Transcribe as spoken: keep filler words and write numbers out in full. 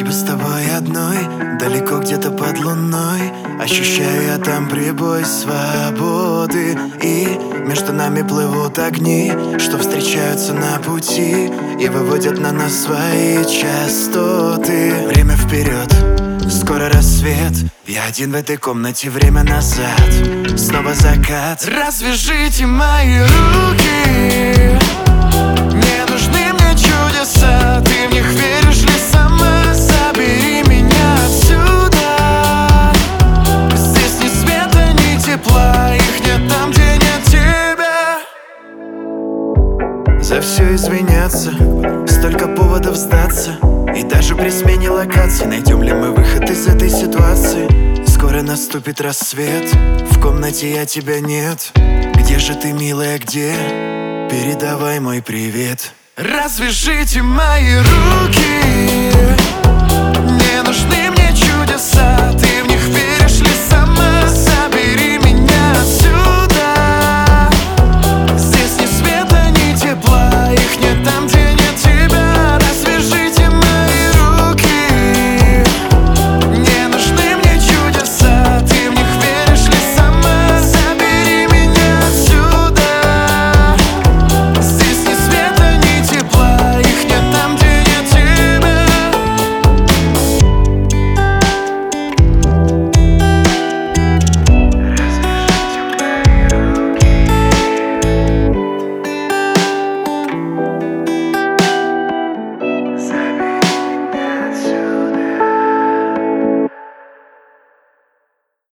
бы с тобой одной, далеко где-то под луной. Ощущаю я там прибой свободы, и между нами плывут огни, что встречаются на пути и выводят на нас свои частоты. Время вперед, скоро рассвет. Я один в этой комнате, время назад. Снова закат. Развяжите мои руки. Не нужны мне чудеса. Ты в них веришь ли сама? Забери меня отсюда. Здесь ни света, ни тепла. Их нет там, где нет тебя. За все извиняться, столько поводов сдаться. И даже при смене локации найдем ли мы выход из этой ситуации? Скоро наступит рассвет, в комнате я тебя нет. Где же ты, милая, где? Передавай мой привет. Развяжите мои руки.